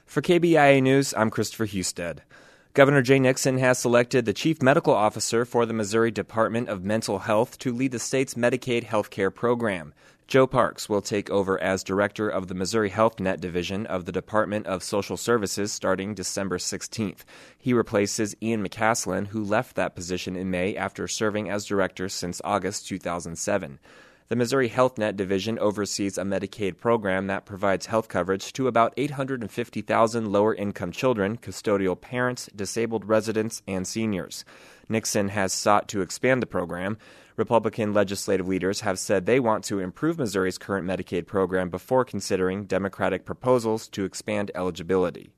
For KBIA News, I'm Christopher Husted. Governor Jay Nixon has selected the Chief Medical Officer for the Missouri Department of Mental Health to lead the state's Medicaid health care program. Joe Parks will take over as Director of the Missouri Health Net Division of the Department of Social Services starting December 16th. He replaces Ian McCaslin, who left that position in May after serving as Director since August 2007. The Missouri Health Net Division oversees a Medicaid program that provides health coverage to about 850,000 lower-income children, custodial parents, disabled residents, and seniors. Nixon has sought to expand the program. Republican legislative leaders have said they want to improve Missouri's current Medicaid program before considering Democratic proposals to expand eligibility.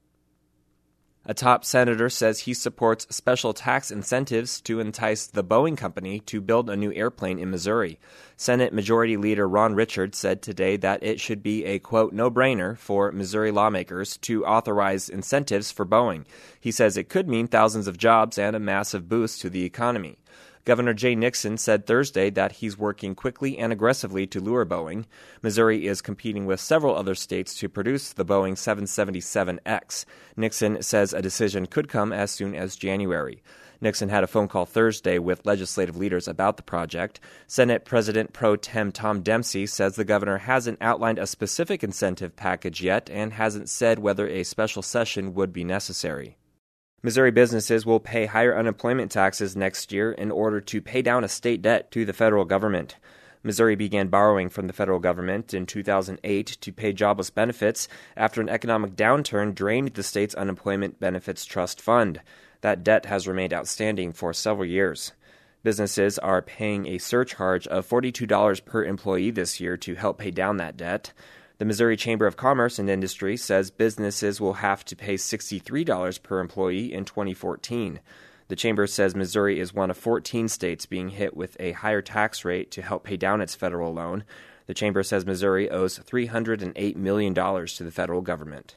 A top senator says he supports special tax incentives to entice the Boeing company to build a new airplane in Missouri. Senate Majority Leader Ron Richards said today that it should be a, quote, no-brainer for Missouri lawmakers to authorize incentives for Boeing. He says it could mean thousands of jobs and a massive boost to the economy. Governor Jay Nixon said Thursday that he's working quickly and aggressively to lure Boeing. Missouri is competing with several other states to produce the Boeing 777X. Nixon says a decision could come as soon as January. Nixon had a phone call Thursday with legislative leaders about the project. Senate President Pro Tem Tom Dempsey says the governor hasn't outlined a specific incentive package yet and hasn't said whether a special session would be necessary. Missouri businesses will pay higher unemployment taxes next year in order to pay down a state debt to the federal government. Missouri began borrowing from the federal government in 2008 to pay jobless benefits after an economic downturn drained the state's unemployment benefits trust fund. That debt has remained outstanding for several years. Businesses are paying a surcharge of $42 per employee this year to help pay down that debt. The Missouri Chamber of Commerce and Industry says businesses will have to pay $63 per employee in 2014. The Chamber says Missouri is one of 14 states being hit with a higher tax rate to help pay down its federal loan. The Chamber says Missouri owes $308 million to the federal government.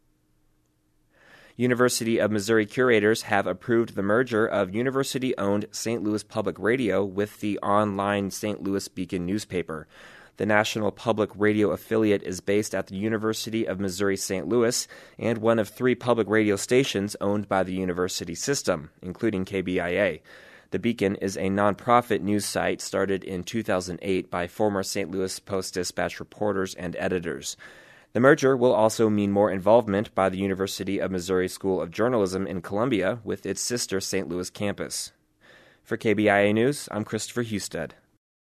University of Missouri curators have approved the merger of university-owned St. Louis Public Radio with the online St. Louis Beacon newspaper. The National Public Radio affiliate is based at the University of Missouri St. Louis and one of 3 public radio stations owned by the university system, including KBIA. The Beacon is a nonprofit news site started in 2008 by former St. Louis Post-Dispatch reporters and editors. The merger will also mean more involvement by the University of Missouri School of Journalism in Columbia with its sister St. Louis campus. For KBIA News, I'm Christopher Husted.